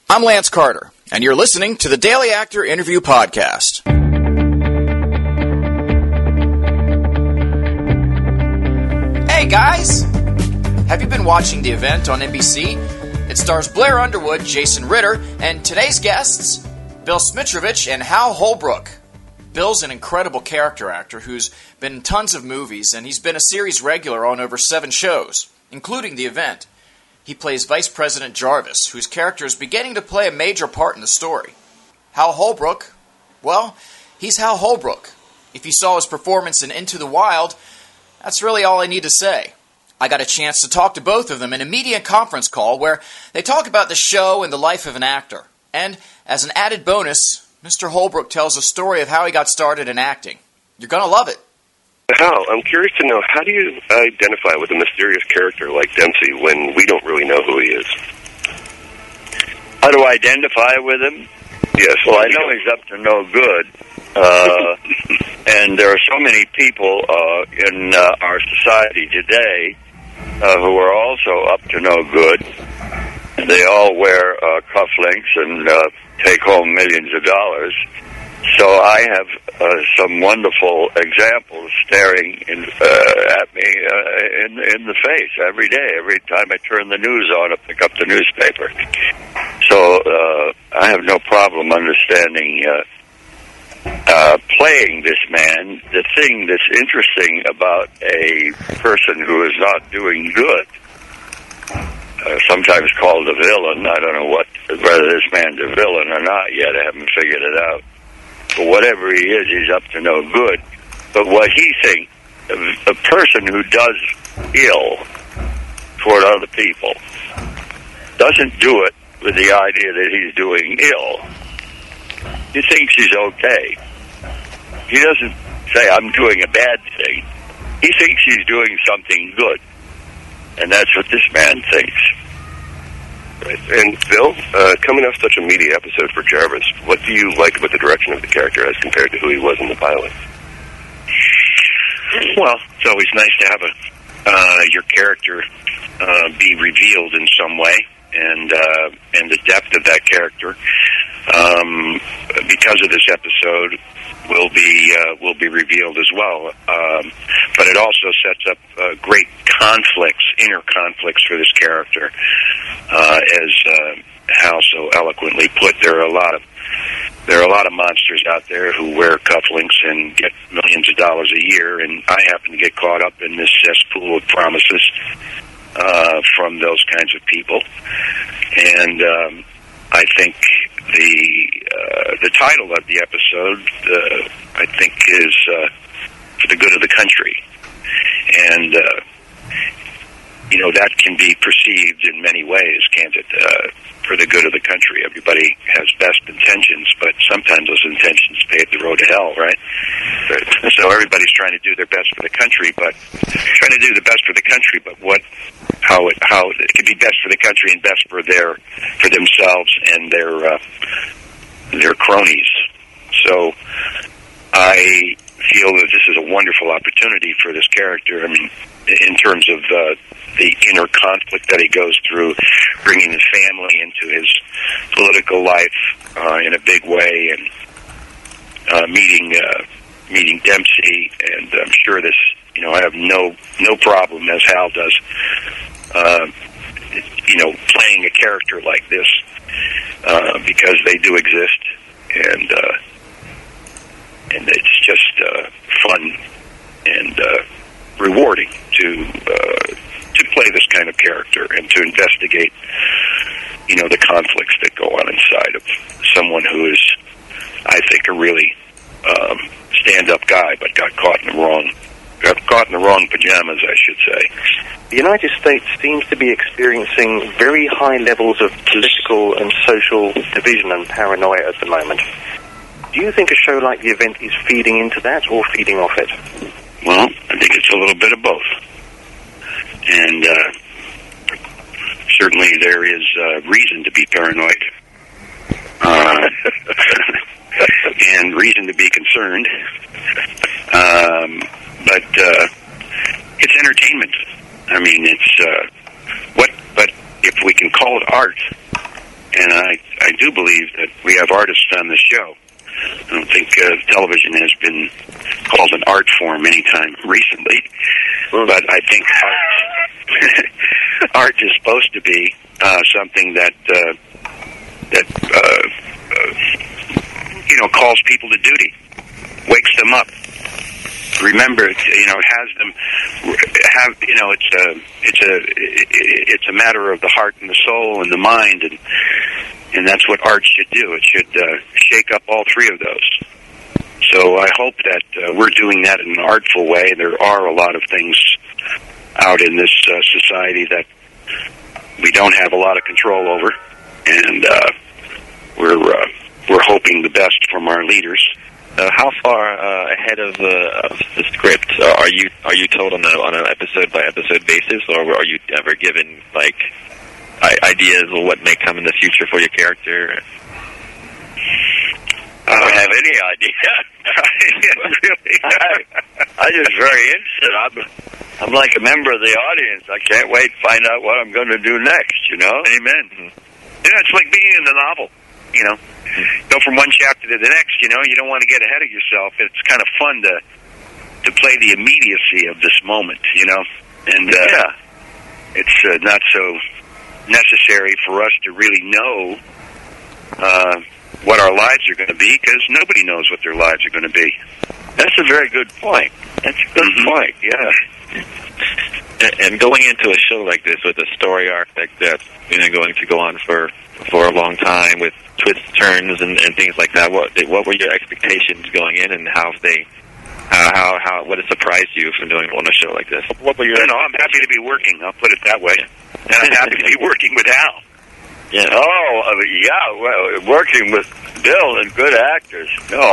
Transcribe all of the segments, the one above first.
I'm Lance Carter, and you're listening to the Daily Actor Interview Podcast. Hey guys! Have you been watching The Event on NBC? It stars Blair Underwood, Jason Ritter, and today's guests, Bill Smitrovich and Hal Holbrook. Bill's an incredible character actor who's been in tons of movies, and he's been a series regular on over 7 shows, including The Event. He plays Vice President Jarvis, whose character is beginning to play a major part in the story. Hal Holbrook? Well, he's Hal Holbrook. If you saw his performance in Into the Wild, that's really all I need to say. I got a chance to talk to both of them in a media conference call where they talk about the show and the life of an actor. And as an added bonus, Mr. Holbrook tells a story of how he got started in acting. You're going to love it. Hal, I'm curious to know, how do you identify with a mysterious character like Dempsey when we don't really know who he is? How do I identify with him? Yes. Well, I know he's up to no good. And there are so many people in our society today who are also up to no good. They all wear cufflinks and take home millions of dollars. So I have some wonderful examples staring at me in the face every day. Every time I turn the news on, I pick up the newspaper. So I have no problem understanding playing this man. The thing that's interesting about a person who is not doing good, sometimes called a villain, I don't know whether this man's a villain or not yet. I haven't figured it out. But whatever he is, he's up to no good. But what he thinks, a person who does ill toward other people doesn't do it with the idea that he's doing ill. He thinks he's okay. He doesn't say, I'm doing a bad thing. He thinks he's doing something good. And that's what this man thinks. Right. And Bill, coming off such a meaty episode for Jarvis, what do you like about the direction of the character as compared to who he was in the pilot? Well, it's always nice to have your character be revealed in some way, and the depth of that character, because of this episode, will be revealed as well. But it also sets up great inner conflicts for this character. As Hal so eloquently put, there are a lot of monsters out there who wear cufflinks and get millions of dollars a year, and I happen to get caught up in this cesspool of promises from those kinds of people. And I think the title of the episode, I think, is for the good of the country. And, that can be perceived in many ways, can't it? For the good of the country. Everybody has best intentions, but sometimes those intentions pave the road to hell, right? So everybody's trying to do their best for the country, but how it could be best for the country and best for themselves and their cronies. So I feel that this is a wonderful opportunity for this character. I mean, in terms of the inner conflict that he goes through, bringing his family into his political life in a big way, and meeting Dempsey, and I'm sure this, I have no problem, as Hal does, playing a character like this, because they do exist, and it's just fun and rewarding to play this kind of character and to investigate, the conflicts that go on inside of someone who is, I think, a really stand-up guy, but got caught in the wrong pajamas, I should say. The United States seems to be experiencing very high levels of political and social division and paranoia at the moment. Do you think a show like The Event is feeding into that or feeding off it? Well, I think it's a little bit of both. And certainly there is reason to be paranoid. And reason to be concerned. But it's entertainment. I mean, it's but if we can call it art, and I I do believe that we have artists on the show. I don't think television has been called an art form anytime recently, but I think art is supposed to be something that calls people to duty, wakes them up. Remember, has them have. It's a matter of the heart and the soul and the mind, and that's what art should do. It should shake up all three of those. So I hope that we're doing that in an artful way. There are a lot of things out in this society that we don't have a lot of control over, and we're hoping the best from our leaders. How far ahead of the script are you told on an episode by episode basis, or are you ever given like ideas of what may come in the future for your character? I don't have any idea. Really, I'm just very interested. I'm like a member of the audience. I can't wait to find out what I'm going to do next. Amen. Yeah, it's like being in the novel. Go from one chapter to the next. You don't want to get ahead of yourself. It's kind of fun to play the immediacy of this moment. And it's not so necessary for us to really know what our lives are going to be, because nobody knows what their lives are going to be. That's a very good point. That's a good point, yeah. And going into a show like this with a story arc like that, going to go on for a long time with twists, turns, and things like that, what were your expectations going in, and what has surprised you from doing on a show like this? What were your I'm happy to be working, I'll put it that way. And I'm happy to be working with Hal. Yeah. Well, working with Bill and good actors.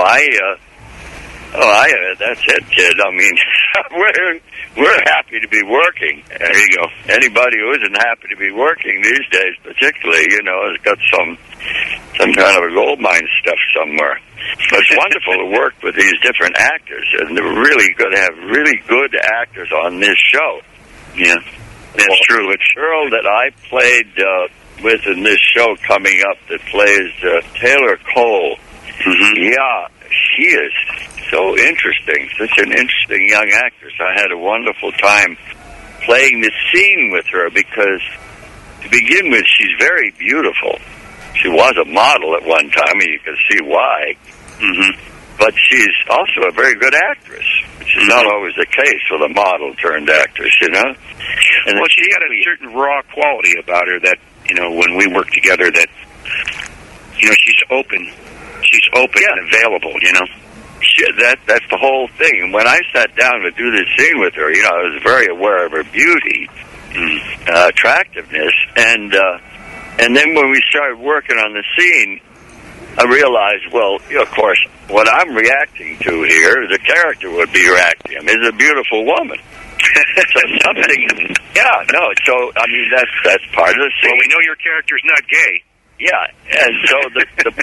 That's it, kid. I mean, we're happy to be working. There you go. Anybody who isn't happy to be working these days, particularly, has got some kind of a gold mine stuff somewhere. But it's wonderful to work with these different actors, and they're really going to have really good actors on this show. Yeah, that's true. It's a girl that I played with in this show coming up that plays Taylor Cole. Mm-hmm. Yeah, she is so interesting. Such an interesting young actress. I had a wonderful time playing the scene with her because, to begin with, she's very beautiful. She was a model at one time, and you can see why. Mm-hmm. But she's also a very good actress, which is not always the case with a model-turned-actress, And well, she had a certain raw quality about her that, when we work together, that, she's open. She's open and available, That's the whole thing. And when I sat down to do this scene with her, I was very aware of her beauty, attractiveness, and then when we started working on the scene, I realized, of course, what I'm reacting to here, the character would be reacting, is a beautiful woman. So something, so, I mean, that's part of the scene. Well, we know your character's not gay. Yeah, and so the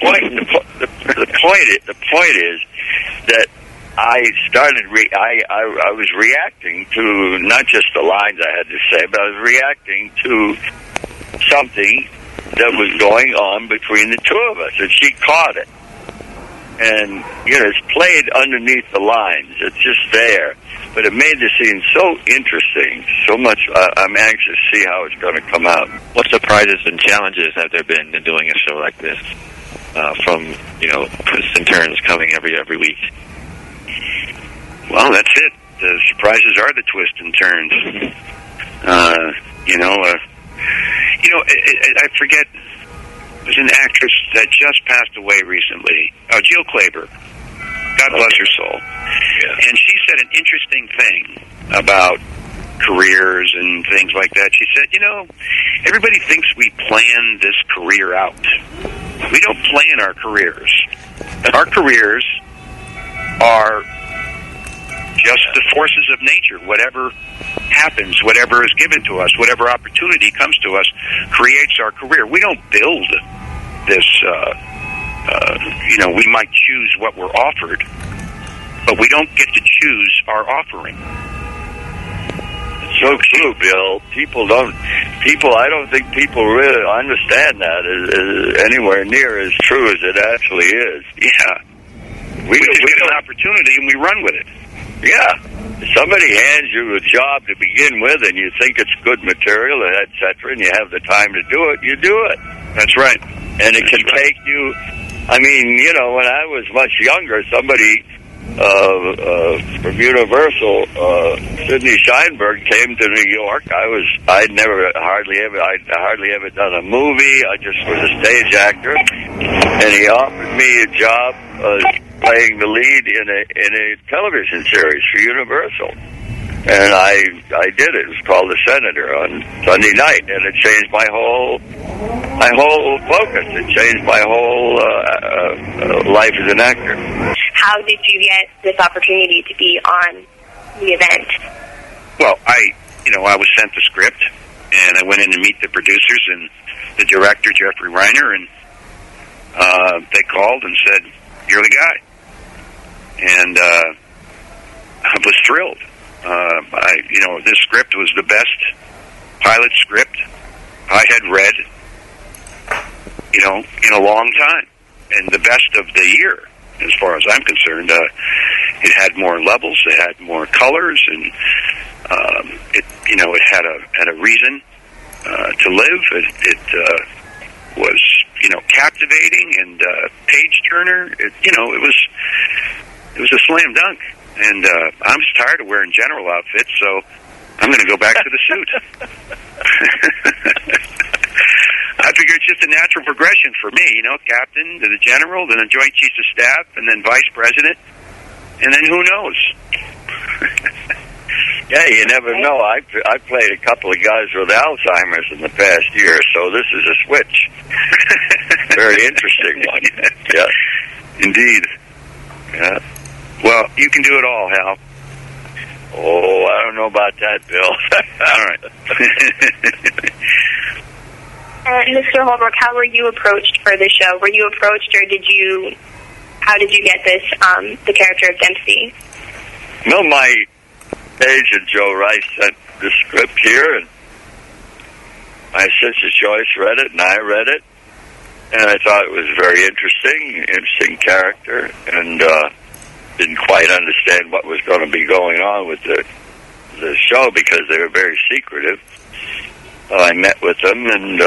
point is that I started. I was reacting to not just the lines I had to say, but I was reacting to something that was going on between the two of us, and she caught it. And it's played underneath the lines. It's just there, but it made the scene so interesting. So much. I'm anxious to see how it's going to come out. What surprises and challenges have there been in doing a show like this? From twists and turns coming every week. Well, that's it. The surprises are the twists and turns. I forget. There's an actress that just passed away recently, Jill Clayburgh. God bless her soul. Yeah. And she said an interesting thing about careers and things like that. She said, everybody thinks we plan this career out. We don't plan our careers. Our careers are just the forces of nature. Whatever happens, whatever is given to us, whatever opportunity comes to us, creates our career. We don't build this, we might choose what we're offered, but we don't get to choose our offering. So true, Bill. I don't think people really understand that is anywhere near as true as it actually is. Yeah. We just get an opportunity and we run with it. Yeah. If somebody hands you a job to begin with and you think it's good material, etc., and you have the time to do it, you do it. That's right. And it can take you... I mean, you know, when I was much younger, somebody... from Universal, Sidney Sheinberg came to New York. I'd hardly ever done a movie. I just was a stage actor, and he offered me a job playing the lead in a television series for Universal, and I did it. It was called The Senator on Sunday night, and it changed my whole focus. It changed my whole life as an actor. How did you get this opportunity to be on the event? Well, I was sent the script, and I went in to meet the producers and the director, Jeffrey Reiner, and they called and said, "You're the guy." And I was thrilled. This script was the best pilot script I had read, in a long time, and the best of the year. As far as I'm concerned, it had more levels, it had more colors, and it had a reason to live. It was captivating and page turner. It was a slam dunk. And I'm just tired of wearing general outfits, so I'm going to go back to the suit. I figure it's just a natural progression for me, captain to the general, then the joint chiefs of staff, and then vice president, and then who knows? Yeah, you never know. I played a couple of guys with Alzheimer's in the past year, so this is a switch. Very interesting one. Yeah, indeed. Yeah. Well, you can do it all, Hal. Oh, I don't know about that, Bill. All right. Mr. Holbrook, how were you approached for the show? Were you approached, or how did you get this, the character of Dempsey? No, my agent, Joe Rice, sent the script here, and my sister Joyce read it, and I read it, and I thought it was very interesting character, and didn't quite understand what was going to be going on with the show because they were very secretive. I met with them and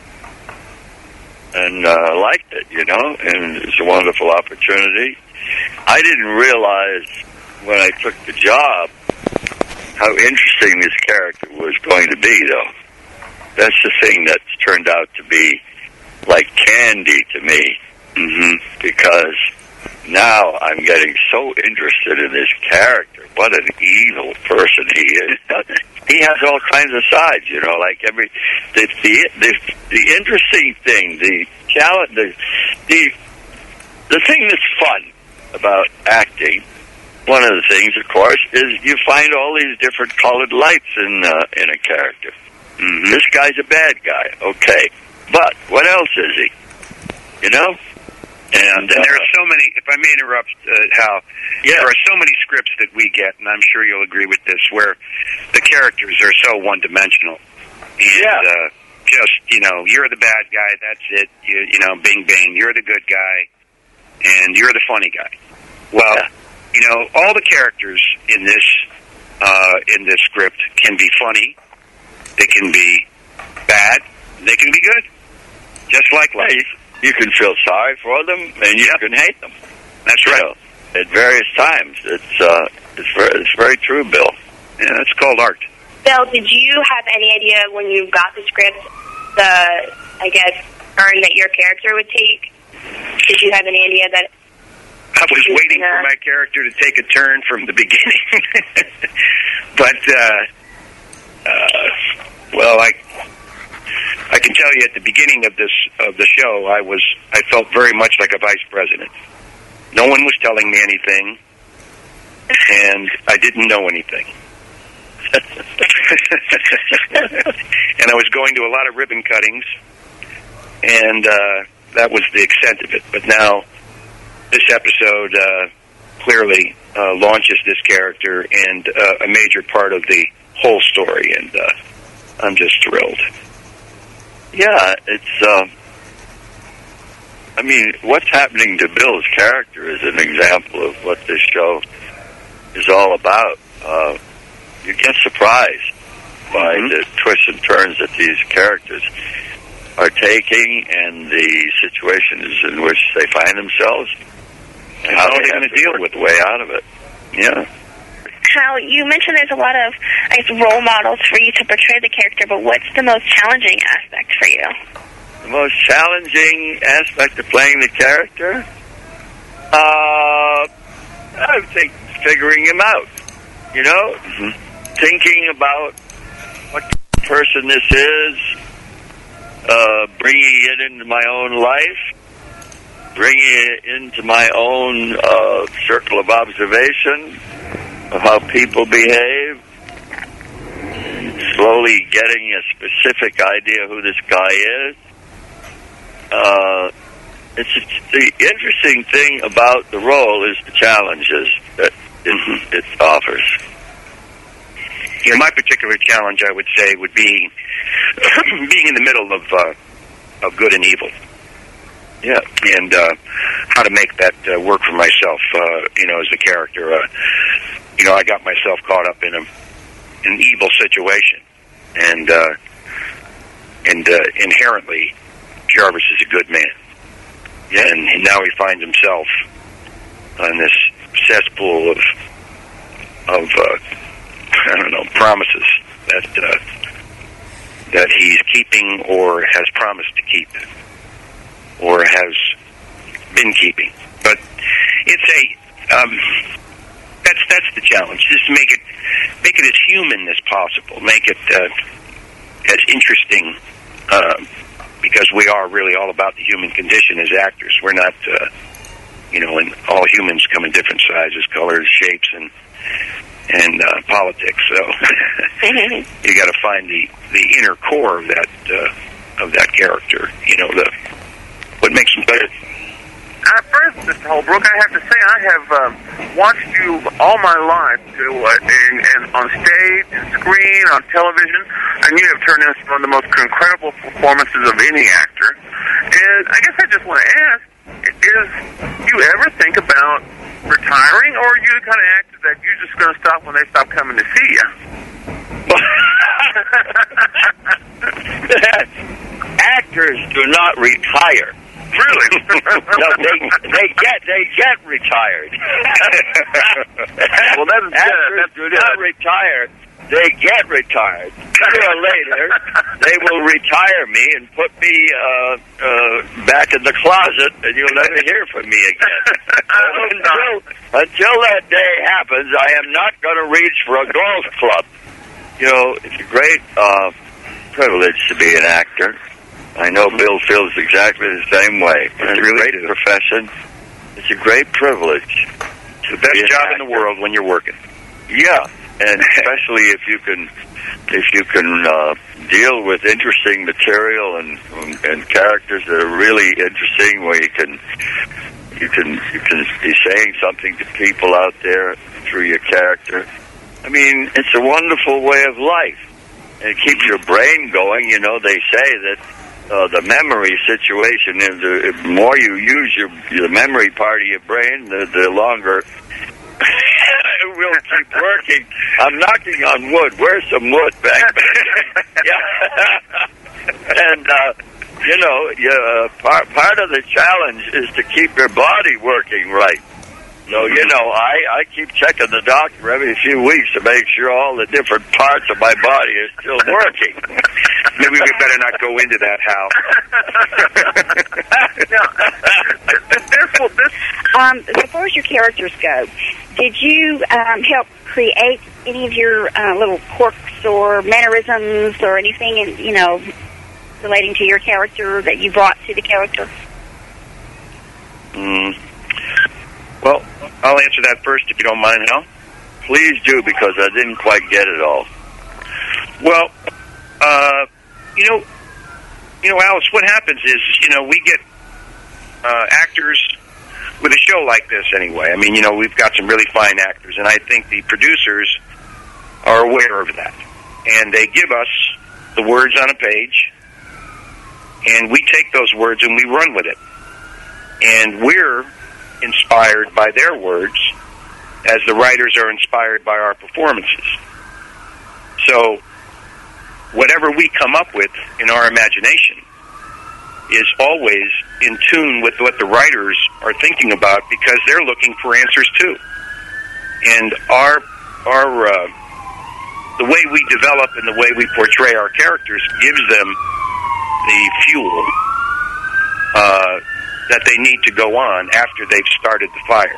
liked it, and it was a wonderful opportunity. I didn't realize when I took the job how interesting this character was going to be, though. That's the thing that's turned out to be like candy to me, because now I'm getting so interested in this character. What an evil person he is. He has all kinds of sides, like the interesting thing, the challenge, the thing that's fun about acting. One of the things, of course, is you find all these different colored lights in a character. This guy's a bad guy, okay, but what else is he? And there are so many, if I may interrupt, Hal, there are so many scripts that we get, and I'm sure you'll agree with this, where the characters are so one-dimensional. And just, you're the bad guy, that's it, bing, bing, you're the good guy, and you're the funny guy. Well, all the characters in this script can be funny, they can be bad, they can be good, just like life. You can feel sorry for them, and you can hate them. That's right. At various times. It's very true, Bill. Yeah, it's called art. Bill, did you have any idea when you got the script, turn that your character would take? Did you have any idea that... I was waiting for my character to take a turn from the beginning. But, I can tell you at the beginning of the show, I felt very much like a vice president. No one was telling me anything, and I didn't know anything. And I was going to a lot of ribbon cuttings, and that was the extent of it. But now, this episode clearly launches this character, and a major part of the whole story, and I'm just thrilled. Yeah, it's. I mean, what's happening to Bill's character is an example of what this show is all about. You get surprised by the twists and turns that these characters are taking and the situations in which they find themselves, and how they're going to deal with the way out of it. Yeah. Hal, you mentioned there's a lot of, I guess, role models for you to portray the character, but what's the most challenging aspect for you? The most challenging aspect of playing the character? I think figuring him out. You know? Thinking about what person this is, bringing it into my own life, bringing it into my own circle of observation of how people behave, slowly getting a specific idea who this guy is. The interesting thing about the role is the challenges that it offers. Yeah, my particular challenge, I would say, would be being in the middle of good and evil. Yeah, and how to make that work for myself. As the character. I got myself caught up in an evil situation, and inherently, Jarvis is a good man. Yeah, and now he finds himself on this cesspool of promises that he's keeping or has promised to keep or has been keeping. But it's that's the challenge. Just to make it as human as possible. Make it as interesting. Because we are really all about the human condition as actors. We're not, and all humans come in different sizes, colors, shapes, and politics. So you got to find the inner core of that character. What makes them better. First, Mr. Holbrook, I have to say I have watched you all my life and on stage, screen, on television, and you have turned into one of the most incredible performances of any actor. And I guess I just want to ask, do you ever think about retiring, or are you the kind of actor that you're just going to stop when they stop coming to see you? Actors do not retire. Really? No, they get retired. Well, that's actors do not retire. They get retired. Sooner or later, they will retire me and put me back in the closet, and you'll never hear from me again. Until that day happens, I am not going to reach for a golf club. It's a great privilege to be an actor. I know Bill feels exactly the same way. It's a great profession. It's a great privilege. It's the best job in the world when you're working. Yeah, and especially if you can deal with interesting material and characters that are really interesting, where you can be saying something to people out there through your character. I mean, it's a wonderful way of life. And it keeps your brain going. They say that the memory situation is the more you use the memory part of your brain, the longer it will keep working. I'm knocking on wood. Where's some wood back there? Yeah. And part of the challenge is to keep your body working right. So, I keep checking the doctor every few weeks to make sure all the different parts of my body are still working. Maybe we better not go into that, Hal. As far as your characters go, did you help create any of your little quirks or mannerisms or anything, relating to your character that you brought to the character? Well, I'll answer that first if you don't mind, Hal. Please do, because I didn't quite get it all. Well, Alice, what happens is, we get actors with a show like this anyway. I mean, we've got some really fine actors, and I think the producers are aware of that. and they give us the words on a page, and we take those words and we run with it. And we're inspired by their words as the writers are inspired by our performances. So whatever we come up with in our imagination is always in tune with what the writers are thinking about, because they're looking for answers too. And the way we develop and the way we portray our characters gives them the fuel that they need to go on after they've started the fire.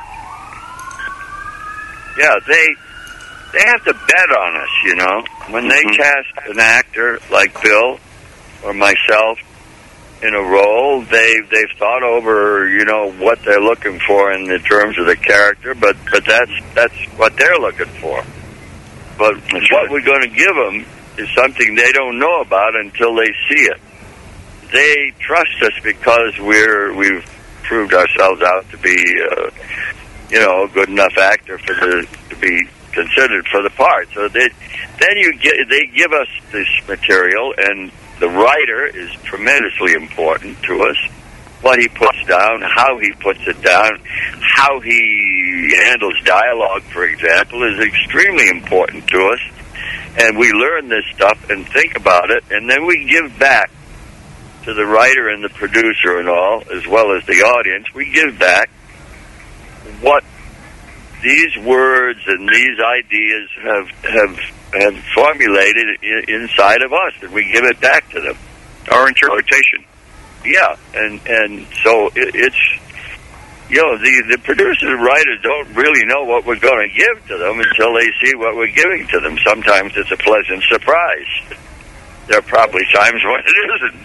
Yeah, they have to bet on us, you know. When they cast an actor like Bill or myself in a role, they've thought over, you know, what they're looking for in the terms of the character, but that's what they're looking for. But what we're going to give them is something they don't know about until they see it. They trust us because we've proved ourselves out to be, you know, a good enough actor to be considered for the part. So they give us this material, and the writer is tremendously important to us. What he puts down, how he puts it down, how he handles dialogue, for example, is extremely important to us. And we learn this stuff and think about it, and then we give back to the writer and the producer and all, as well as the audience. We give back what these words and these ideas have formulated inside of us, and we give it back to them. Our interpretation. Yeah, and so it's, you know, the producers and writers don't really know what we're going to give to them until they see what we're giving to them. Sometimes it's a pleasant surprise. There are probably times when it isn't.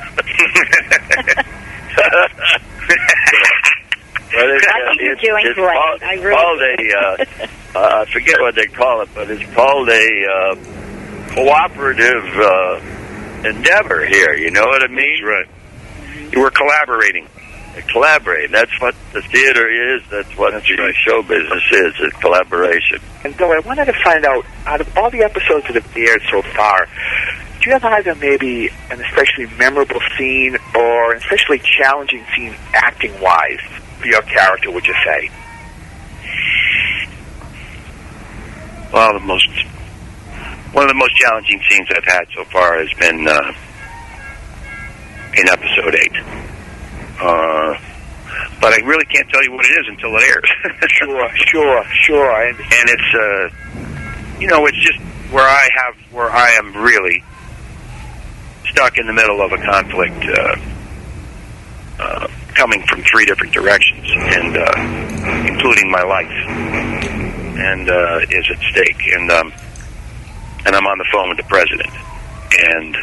But I think you're doing great. I forget what they call it, but it's called a cooperative endeavor here. You know what I mean? That's right. We're collaborating. Collaborate. That's what the theater is. That's what the show business is. It's collaboration. And Bill, I wanted to find out of all the episodes that have aired so far, do you have either maybe an especially memorable scene or an especially challenging scene acting-wise for your character, would you say? Well, one of the most challenging scenes I've had so far has been in episode 8. But I really can't tell you what it is until it airs. Sure. And it's, you know, it's just where I am really stuck in the middle of a conflict, coming from 3 different directions, and including my life, and is at stake. And I'm on the phone with the president, and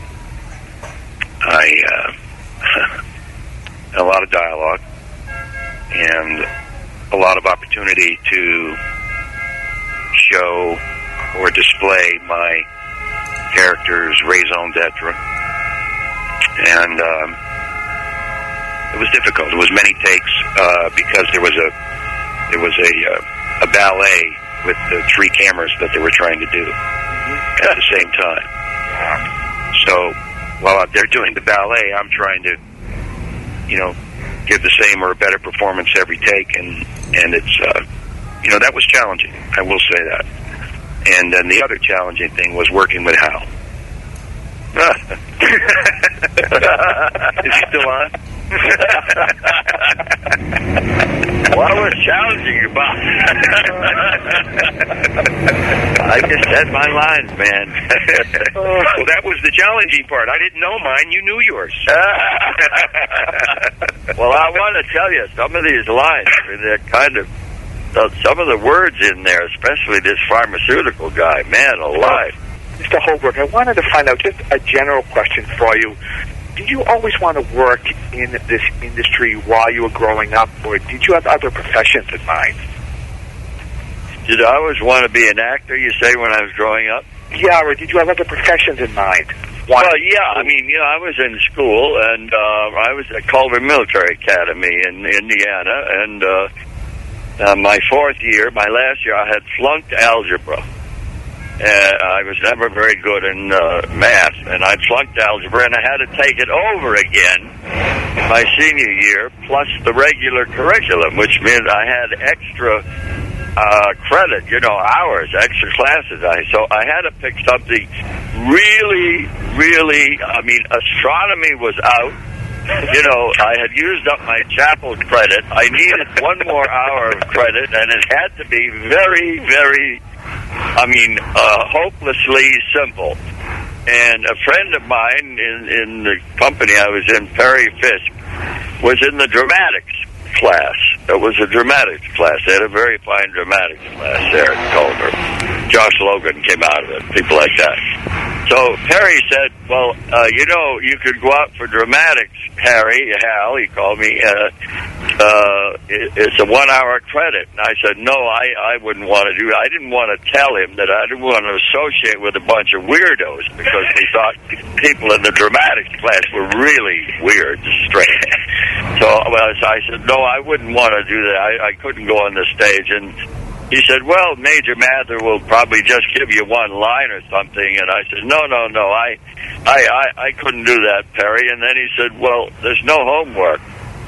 a lot of dialogue and a lot of opportunity to show or display my character's raison d'etre, and it was difficult. It was many takes because there was a ballet with the 3 cameras that they were trying to do at the same time. So while they're doing the ballet, I'm trying to, you know, give the same or a better performance every take, and it's, you know, that was challenging. I will say that. And then the other challenging thing was working with Hal. Is he still on? What was challenging about it? I just said my lines, man. Well, that was the challenging part. I didn't know mine. You knew yours. Well, I want to tell you, some of these lines, I mean, they're kind of, some of the words in there, especially this pharmaceutical guy, man alive. Mr. Holbrook, I wanted to find out just a general question for you. Did you always want to work in this industry while you were growing up, or did you have other professions in mind? Did I always want to be an actor, you say, when I was growing up? Yeah, or did you have other professions in mind? Well, yeah, I mean, you know, I was in school, and I was at Culver Military Academy in Indiana, and my 4th year, my last year, I had flunked algebra. I was never very good in math, and I flunked algebra, and I had to take it over again my senior year, plus the regular curriculum, which meant I had extra credit, hours, extra classes. So I had to pick something really, astronomy was out. I had used up my chapel credit. I needed one more hour of credit, and it had to be very, very, hopelessly simple. And a friend of mine in the company I was in, Perry Fisk, was in the dramatics class. It was a dramatics class. They had a very fine dramatics class there at Culver. Josh Logan came out of it, people like that. So Perry said, well, you could go out for dramatics, Hal, he called me. It's a 1 hour credit. And I said, no, I wouldn't want to do it. I didn't want to tell him that I didn't want to associate with a bunch of weirdos because he thought people in the dramatics class were really weird, strange. So I said, no, I wouldn't want to do that. I couldn't go on the stage. And he said, well, Major Mather will probably just give you one line or something. And I said, no, I couldn't do that, Perry. And then he said, well, there's no homework.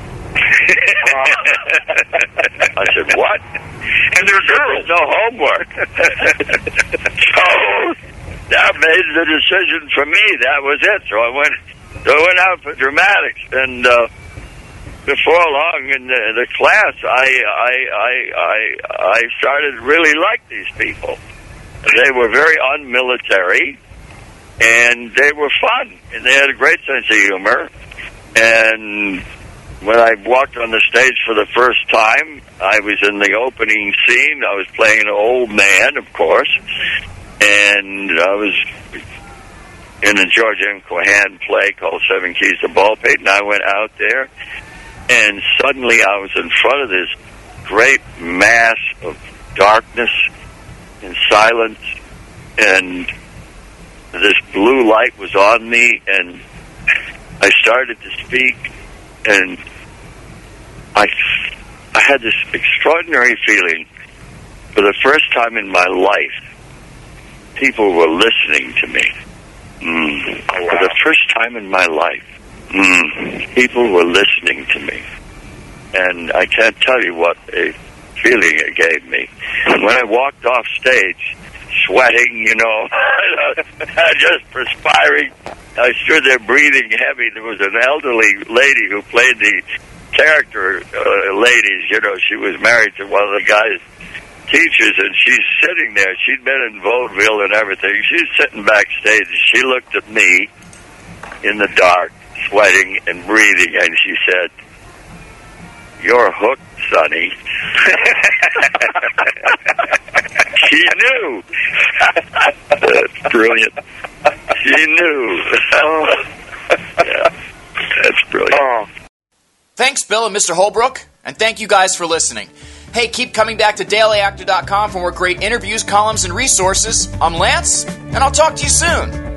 I said, what? And there's no homework. So that made the decision for me. That was it. So I went out for dramatics, and before long in the class, I started to really like these people. They were very unmilitary, and they were fun, and they had a great sense of humor. And when I walked on the stage for the first time, I was in the opening scene. I was playing an old man, of course, and I was in a George M. Cohan play called Seven Keys to Baldpate, and I went out there, and suddenly I was in front of this great mass of darkness and silence, and this blue light was on me, and I started to speak, and I had this extraordinary feeling. For the first time in my life, people were listening to me. For the first time in my life, people were listening to me. And I can't tell you what a feeling it gave me. When I walked off stage, sweating, just perspiring, I stood there breathing heavy. There was an elderly lady who played the character ladies. She was married to one of the guy's teachers, and she's sitting there. She'd been in vaudeville and everything. She's sitting backstage, and she looked at me in the dark, sweating and breathing, and she said, "You're hooked, Sonny." She knew. That's brilliant. She knew. Yeah, that's brilliant. Thanks, Bill and Mr. Holbrook, and thank you guys for listening. Hey, keep coming back to dailyactor.com for more great interviews, columns, and resources. I'm Lance, and I'll talk to you soon.